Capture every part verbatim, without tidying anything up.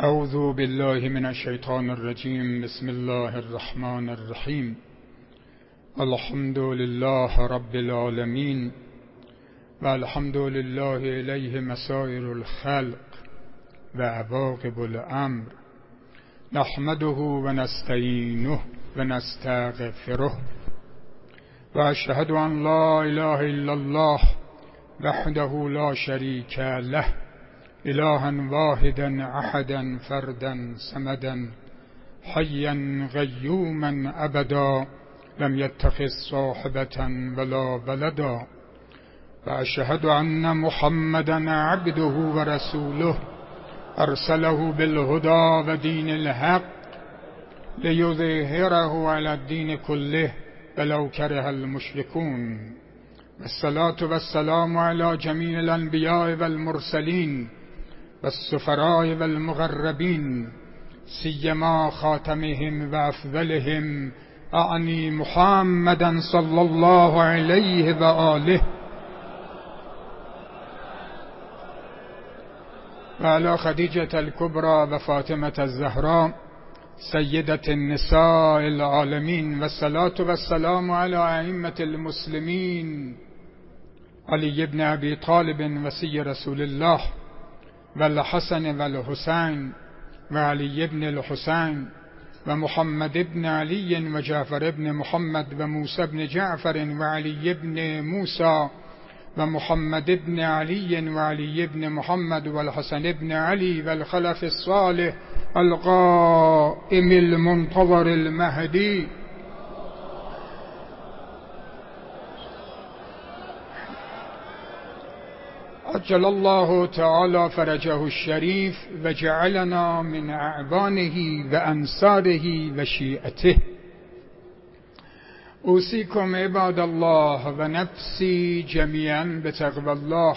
اعوذ بالله من الشیطان الرجیم. بسم الله الرحمن الرحیم. الحمد لله رب العالمین و الحمد لله الیه مسائر الخلق و عواقب الامر. نحمده و نستعینه و نستغفره و اشهد ان لا اله الا الله وحده لا شریک له إلها واحدا أحدا فردا صمدا حيا قيوما أبدا لم يتخذ صاحبة ولا ولدا وأشهد أن محمدا عبده ورسوله أرسله بالهدى ودين الحق ليظهره على الدين كله ولو كره المشركون. والصلاة والسلام على جميع الأنبياء والمرسلين والسفراء والمغربين سيما خاتمهم وأفضلهم أعني محمدا صلى الله عليه وآله وعلى خديجة الكبرى وفاطمة الزهراء سيدة النساء العالمين. والصلاة والسلام على أئمة المسلمين علي بن أبي طالب وصي رسول الله والحسن والحسين وعلي بن الحسين ومحمد بن علي وجعفر بن محمد وموسى بن جعفر وعلي بن موسى ومحمد بن علي وعلي بن محمد والحسن بن علي والخلف الصالح القائم المنتظر المهدي عجل الله تعالى فرجه الشريف وجعلنا من أعوانه وأنصاره وشيعته. أوصيكم عباد الله ونفسي جميعا بتقوى الله.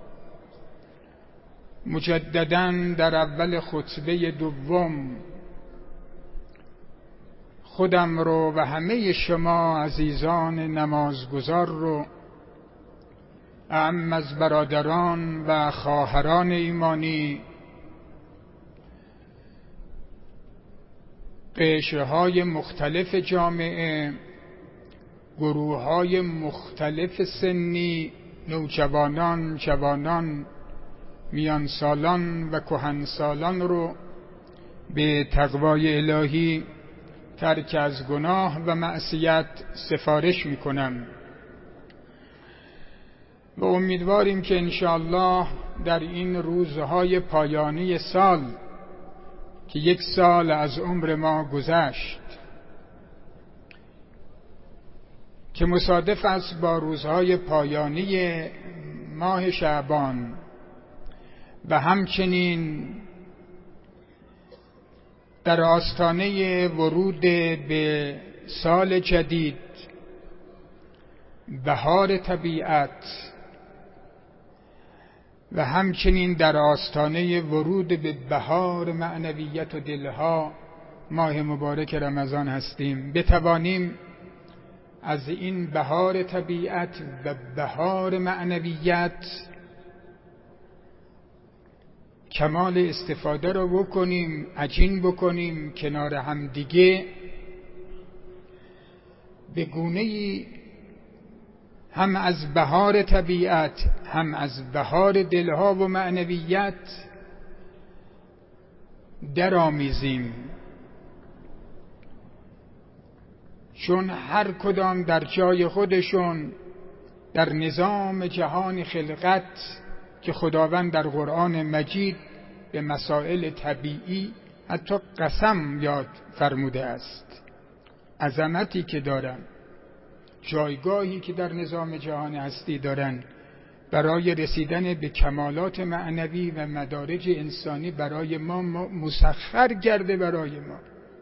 مجددا در اول خطبه دوم خودم رو و همه شما عزیزان نمازگزار رو، اعم از برادران و خواهران ایمانی، قشرهای مختلف جامعه، گروههای مختلف سنی، نوجوانان، جوانان، میان سالان و کهن سالان رو به تقوای الهی، ترک از گناه و معصیت سفارش میکنم و امیدواریم که انشاءالله در این روزهای پایانی سال که یک سال از عمر ما گذشت که مصادف است با روزهای پایانی ماه شعبان و همچنین در آستانه ورود به سال جدید، بهار طبیعت، و همچنین در آستانه ورود به بهار معنویت و دلها، ماه مبارک رمضان هستیم، بتوانیم از این بهار طبیعت و بهار معنویت کمال استفاده رو بکنیم، عجین بکنیم کنار هم دیگه، به گونه‌ای هم از بهار طبیعت، هم از بهار دلها و معنویت درآمیزیم، چون هر کدام در جای خودشون در نظام جهان خلقت که خداوند در قرآن مجید به مسائل طبیعی حتی قسم یاد فرموده است، عظمتی که دارن، جایگاهی که در نظام جهان هستی دارن برای رسیدن به کمالات معنوی و مدارج انسانی برای ما مسخر کرده برای ما.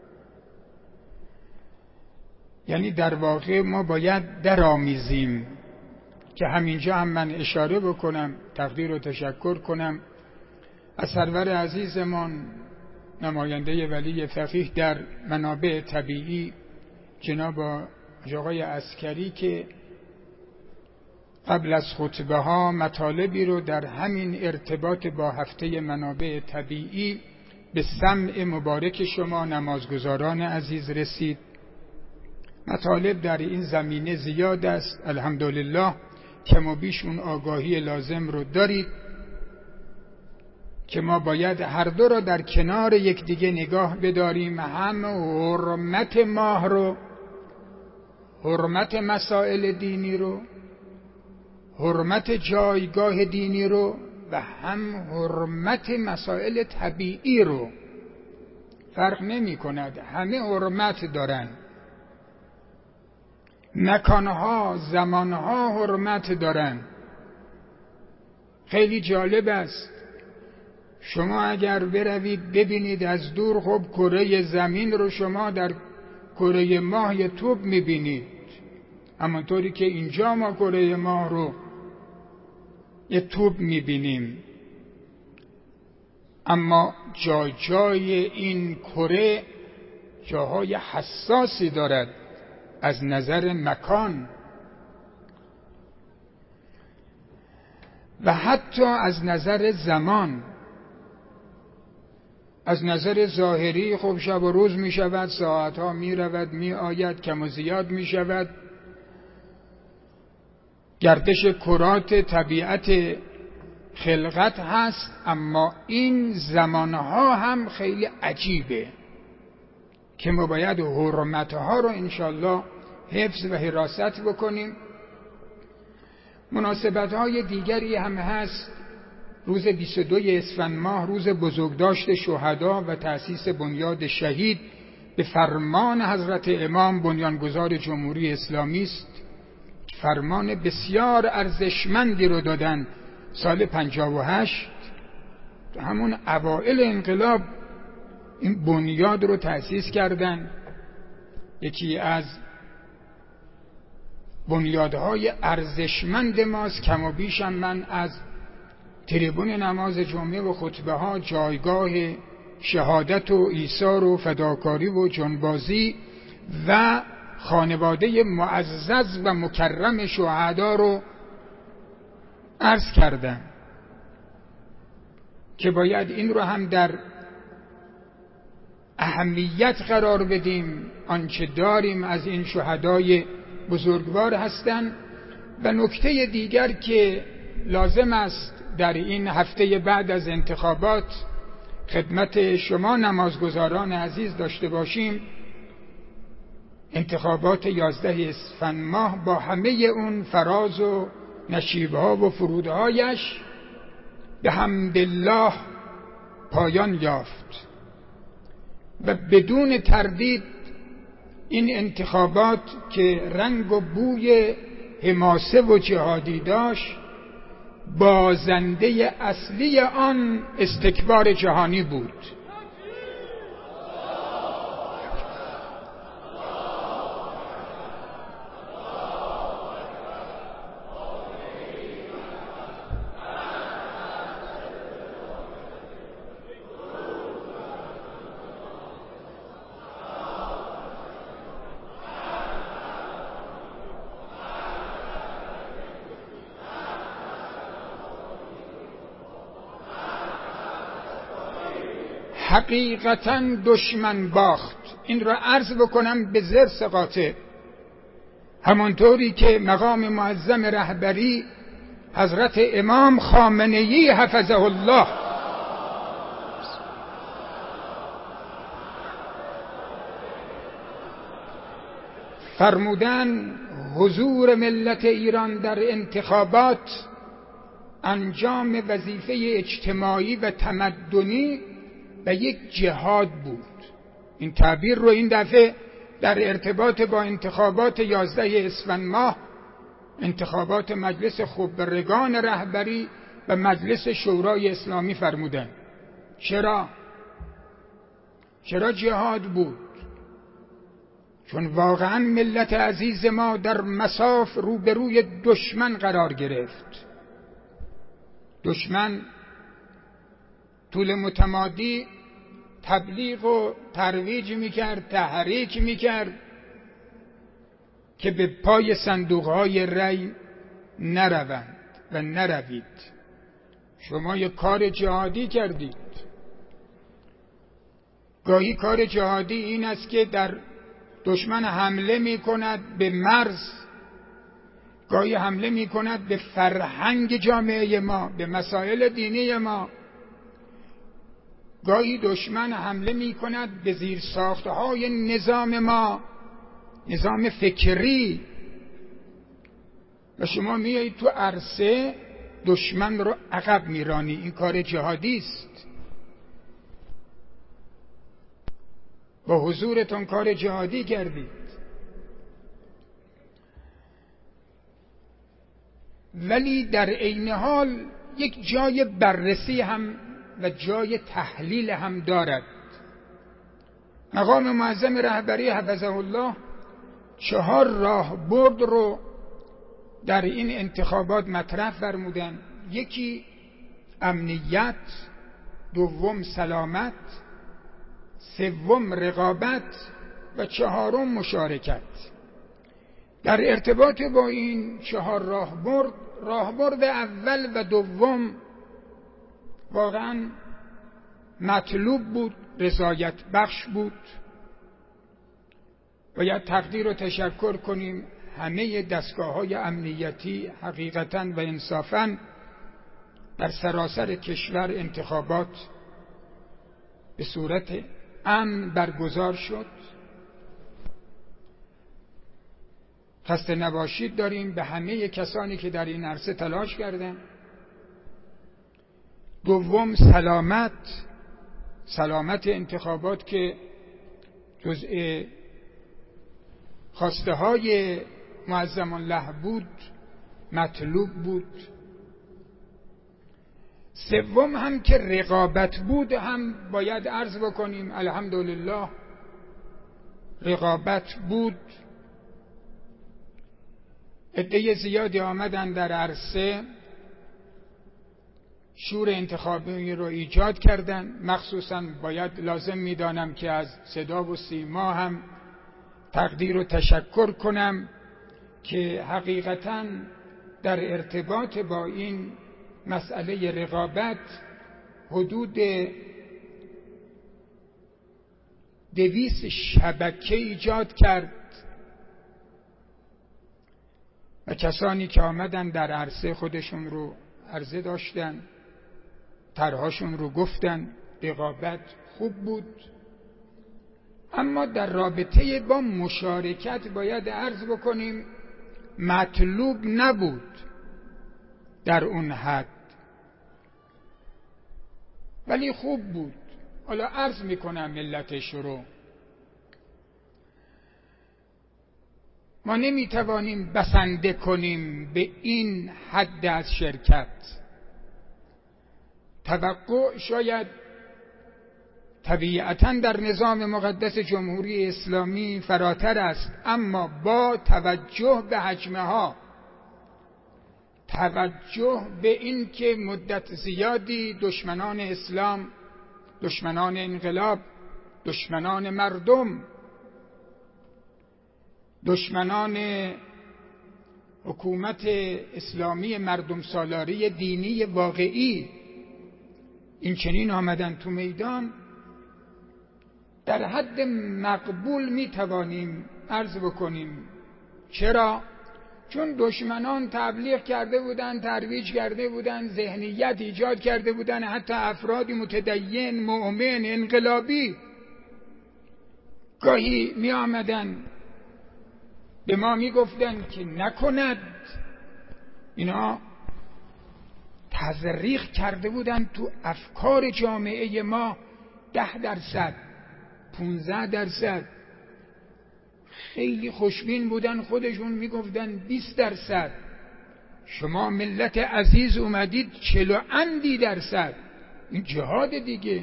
یعنی در واقع ما باید درآمیزیم که همینجا هم من اشاره بکنم، تقدیر و تشکر کنم از سرور عزیزمان نماینده ولی فقیه در منابع طبیعی جناب آقای عسکری که قبل از خطبه ها مطالبی رو در همین ارتباط با هفته منابع طبیعی به سمع مبارک شما نمازگزاران عزیز رسید. مطالب در این زمینه زیاد است. الحمدلله کم و بیش اون آگاهی لازم رو دارید که ما باید هر دو را در کنار یکدیگه نگاه بداریم، هم حرمت ماه رو، حرمت مسائل دینی رو، حرمت جایگاه دینی رو، و هم حرمت مسائل طبیعی رو. فرق نمی کند، همه حرمت دارن. مکانها، زمانها حرمت دارن. خیلی جالب است شما اگر بروید ببینید از دور، خب کره زمین رو شما در کره ماه یه توپ میبینید، همانطوری که اینجا ما کره ماه رو یه توپ میبینیم. اما جای جای این کره جاهای حساسی دارد از نظر مکان و حتی از نظر زمان. از نظر ظاهری خب شب و روز می شود، ساعتها می رود می آید، کم و زیاد می شود، گردش کرات طبیعت خلقت هست. اما این زمانها هم خیلی عجیبه که ما باید حرمتها رو انشالله حفظ و حراست بکنیم. مناسبتهای دیگری هم هست. روز بیست و دو اسفند ماه روز بزرگداشت شهدا و تأسیس بنیاد شهید به فرمان حضرت امام بنیانگذار جمهوری اسلامی است. فرمان بسیار ارزشمندی رو دادن سال پنجاه و هشت، همون اوائل انقلاب این بنیاد رو تأسیس کردن. یکی از بنیادهای ارزشمند ماست. کم و بیشم من از تریبون نماز جمعه و خطبه ها جایگاه شهادت و ایثار و فداکاری و جانبازی و خانواده معزز و مکرم شهدا رو عرض کردم که باید این رو هم در اهمیت قرار بدیم. آنچه داریم از این شهدای بزرگوار هستند. و نکته دیگر که لازم است در این هفته بعد از انتخابات خدمت شما نمازگزاران عزیز داشته باشیم، انتخابات یازده اسفند ماه با همه اون فراز و نشیبها و فرودهایش به حمدالله پایان یافت و بدون تردید این انتخابات که رنگ و بوی حماسه و جهادی داشت، بازنده اصلی آن استکبار جهانی بود. حقیقتاً دشمن باخت. این را عرض بکنم به ضرس قاطع، همانطوری که مقام معظم رهبری حضرت امام خامنه‌ای حفظه الله فرمودن حضور ملت ایران در انتخابات انجام وظیفه اجتماعی و تمدنی و یک جهاد بود. این تعبیر رو این دفعه در ارتباط با انتخابات یازده اسفند ماه، انتخابات مجلس خبرگان رهبری و مجلس شورای اسلامی فرمودن. چرا؟ چرا جهاد بود؟ چون واقعا ملت عزیز ما در مصاف روبروی دشمن قرار گرفت. دشمن طول متمادی تبلیغ و ترویج میکرد، تحریک میکرد که به پای صندوقهای رأی نروند و نروید. شما یک کار جهادی کردید. گاهی کار جهادی این است که در دشمن حمله می کند به مرز، گاهی حمله می کند به فرهنگ جامعه ما، به مسائل دینی ما، گاهی دشمن حمله می کند به زیر ساختهای نظام ما، نظام فکری، و شما میایید تو عرصه دشمن رو عقب میرانی. این کار جهادی است. با حضورتون کار جهادی کردید. ولی در عین حال یک جای بررسی هم و جای تحلیل هم دارد. مقام معظم رهبری حفظه الله چهار راه برد رو در این انتخابات مطرح فرمودن. یکی امنیت، دوم سلامت، سوم رقابت و چهارم مشارکت. در ارتباط با این چهار راه برد، راهبرد اول و دوم واقعا مطلوب بود، رضایت بخش بود. باید تقدیر و تشکر کنیم همه دستگاه‌های امنیتی حقیقتاً و انصافاً در سراسر کشور انتخابات به صورت امن برگزار شد. خسته نباشید داریم به همه کسانی که در این عرصه تلاش کردند. دوم سلامت، سلامت انتخابات که جزء خواسته های معظم الله بود، مطلوب بود. سوم هم که رقابت بود هم باید عرض بکنیم الحمدلله رقابت بود. عده زیادی آمدن در عرصه، شور انتخابی رو ایجاد کردن. مخصوصا باید لازم میدانم که از صدا و سیما هم تقدیر و تشکر کنم که حقیقتاً در ارتباط با این مسئله رقابت حدود دویست شبکه ایجاد کرد و کسانی که آمدن در عرصه خودشون رو عرضه داشتن، طرحشون رو گفتن. رقابت خوب بود، اما در رابطه با مشارکت باید عرض بکنیم مطلوب نبود در اون حد، ولی خوب بود. حالا عرض میکنم ملتش رو. ما نمیتوانیم بسنده کنیم به این حد از شرکت. توقع شاید طبیعتاً در نظام مقدس جمهوری اسلامی فراتر است، اما با توجه به حجمها، توجه به این که مدت زیادی دشمنان اسلام، دشمنان انقلاب، دشمنان مردم، دشمنان حکومت اسلامی مردم سالاری دینی واقعی این چنین آمدن تو میدان، در حد مقبول می توانیم عرض بکنیم. چرا؟ چون دشمنان تبلیغ کرده بودن، ترویج کرده بودن، ذهنیت ایجاد کرده بودن، حتی افرادی متدین، مؤمن، انقلابی گاهی می آمدن به ما می گفتن که نکند. اینا تزریق کرده بودن تو افکار جامعه ما. ده درصد، پونزده درصد. خیلی خوشبین بودن، خودشون میگفتن بیست درصد. شما ملت عزیز اومدید چلو اندی درصد. این جهاد دیگه.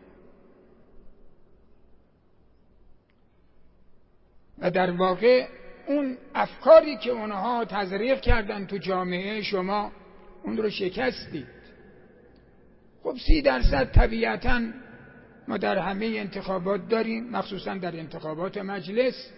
و در واقع اون افکاری که اونها تزریق کردن تو جامعه شما اون رو شکستید. خب سی درصد طبیعتاً ما در همه انتخابات داریم، مخصوصا در انتخابات مجلس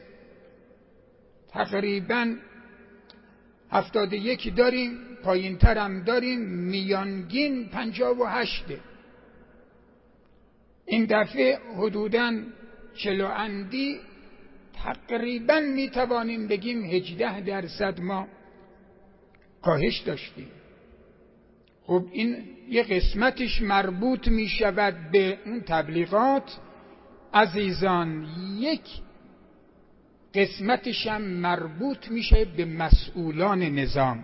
تقریباً هفتاد و یک داریم، پایین تر هم داریم، میانگین پنجاه و هشته. این دفعه حدوداً چلو اندی تقریباً میتوانیم بگیم هجده درصد ما کاهش داشتیم. خب این یه قسمتش مربوط می شود به اون تبلیغات عزیزان، یک قسمتش هم مربوط میشه به مسئولان نظام.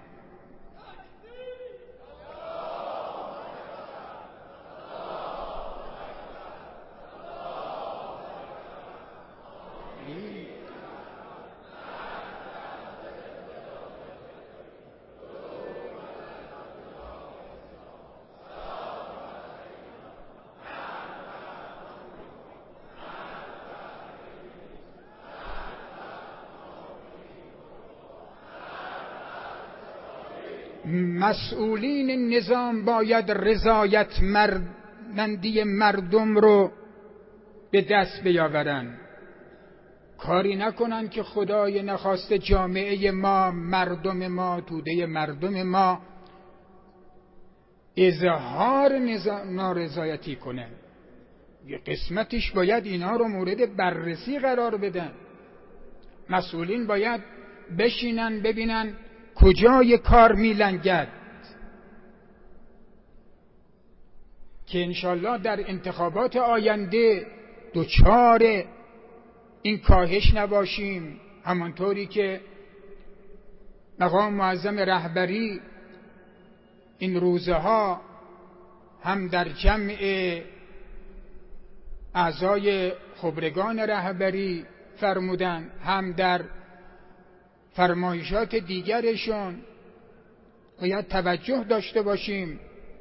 مسئولین نظام باید رضایت مندی مردم رو به دست بیاورن، کاری نکنن که خدای نخواسته جامعه ما، مردم ما، توده مردم ما اظهار نارضایتی کنه. یه قسمتش باید اینا رو مورد بررسی قرار بدن. مسئولین باید بشینن ببینن کجای کار میلنگد که انشالله در انتخابات آینده دوچار این کاهش نباشیم. همانطوری که مقام معظم رهبری این روزه ها هم در جمع اعضای خبرگان رهبری فرمودن، هم در فرمایشات دیگرشون باید توجه داشته باشیم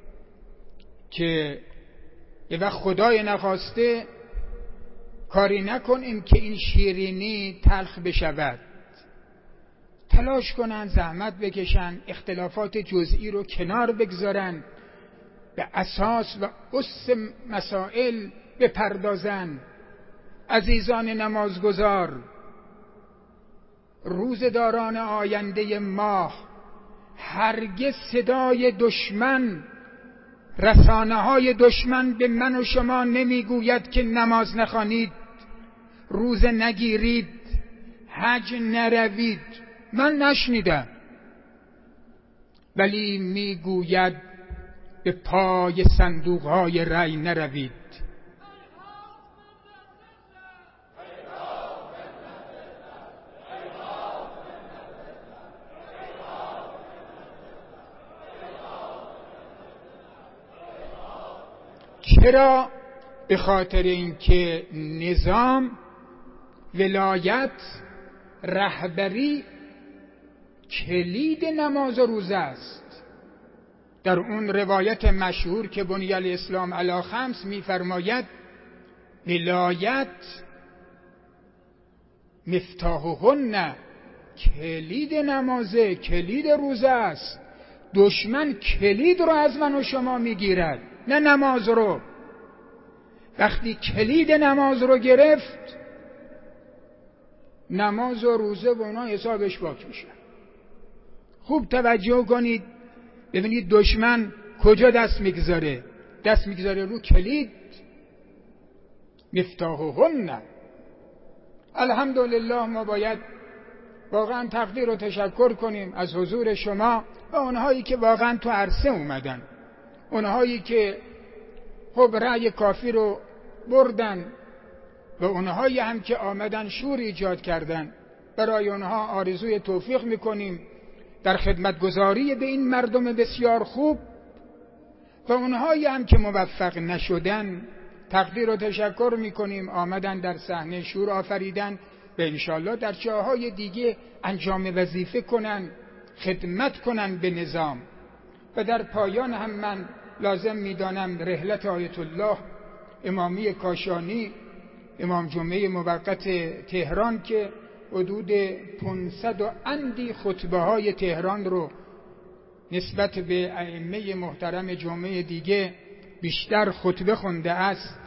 که یه وقت خدای نخواسته کاری نکنیم که این شیرینی تلخ بشود. تلاش کنن، زحمت بکشن، اختلافات جزئی رو کنار بگذارن، به اساس و اس مسائل بپردازن. عزیزان نمازگزار، روزداران آینده ماه، هرگز صدای دشمن، رسانه های دشمن به من و شما نمیگوید که نماز نخوانید، روزه نگیرید، حج نروید. من نشنیدم، ولی میگوید به پای صندوق های رأی نروید. چرا؟ به خاطر اینکه نظام، ولایت، رهبری کلید نماز و روزه است. در اون روایت مشهور که بنی الاسلام علی خمس می‌فرماید ولایت مفتاحهن، کلید نمازه، کلید روزه است. دشمن کلید رو از من و شما میگیرد، نه نماز رو. وقتی کلید نماز رو گرفت، نماز و روزه و اونا حسابش باک میشه. خوب توجه کنید ببینید دشمن کجا دست میگذاره. دست میگذاره رو کلید. مفتاحهن. الحمدلله ما باید واقعا تقدیر و تشکر کنیم از حضور شما و اونهایی که واقعا تو عرصه اومدن، اونهایی که خب رأی کافی رو بردن و اونهایی هم که آمدن شور ایجاد کردن. برای اونها آرزوی توفیق میکنیم در خدمتگزاری به این مردم بسیار خوب، و اونهایی هم که موفق نشدن تقدیر و تشکر میکنیم آمدن در صحنه شور آفریدن و انشالله در جاهای دیگه انجام وظیفه کنن، خدمت کنن به نظام. و در پایان هم من لازم میدانم رحلت آیت الله امامی کاشانی، امام جمعه موقت تهران، که حدود پانصد و اندی خطبه های تهران رو نسبت به ائمه محترم جمعه دیگه بیشتر خطبه خونده است.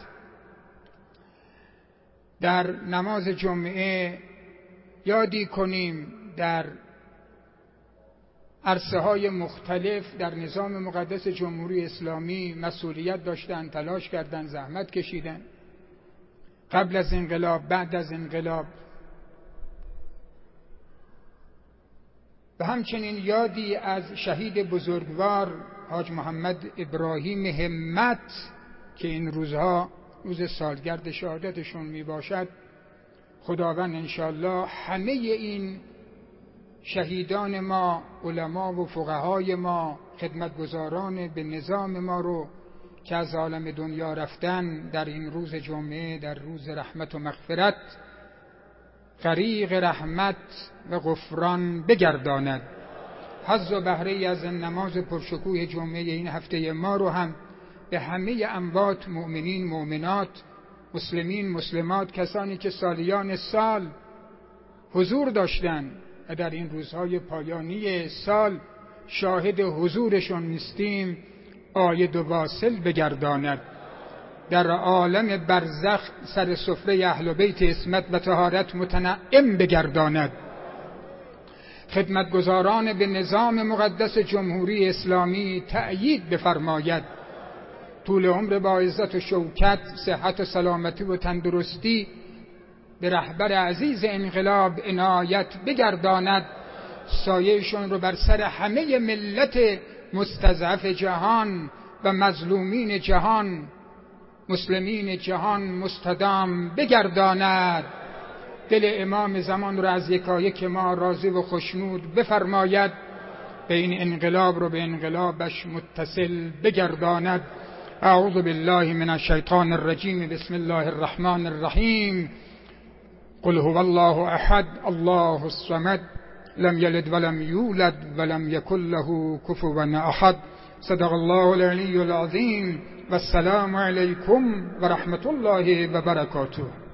در نماز جمعه یادی کنیم در عرصه های مختلف در نظام مقدس جمهوری اسلامی مسئولیت داشتن، تلاش کردن، زحمت کشیدن، قبل از انقلاب، بعد از انقلاب. و همچنین یادی از شهید بزرگوار حاج محمد ابراهیم همت که این روزها روز سالگرد شهادتشون می باشد. خداوند انشاءالله همه این شهیدان ما، علما و فقهای ما، خدمتگزاران به نظام ما رو که از عالم دنیا رفتن در این روز جمعه، در روز رحمت و مغفرت، غریق رحمت و غفران بگرداند. حظ و بهره از نماز پرشکوه جمعه این هفته ما رو هم به همه اموات، مؤمنین، مؤمنات، مسلمین، مسلمات، کسانی که سالیان سال حضور داشتن و در این روزهای پایانی سال شاهد حضورشون نیستیم، عاید و واصل بگرداند. در عالم برزخ سر سفره اهل بیت عصمت و طهارت متنعم بگرداند. خدمتگزاران به نظام مقدس جمهوری اسلامی تأیید بفرماید. طول عمر با عزت و شوکت، صحت و سلامتی و تندرستی به رهبر عزیز انقلاب عنایت بگرداند. سایه‌شون رو بر سر همه ملت مستضعف جهان و مظلومین جهان، مسلمین جهان مستدام بگرداند. دل امام زمان رو از یکایک ما راضی و خوشنود بفرماید. به این انقلاب رو به انقلابش متصل بگرداند. اعوذ بالله من الشیطان الرجیم. بسم الله الرحمن الرحیم. قل هو الله احد الله الصمد لم یلد ولم یولد ولم یکن له کفوا احد. صدق الله العلی العظیم. و السلام علیکم و رحمت الله و برکاته.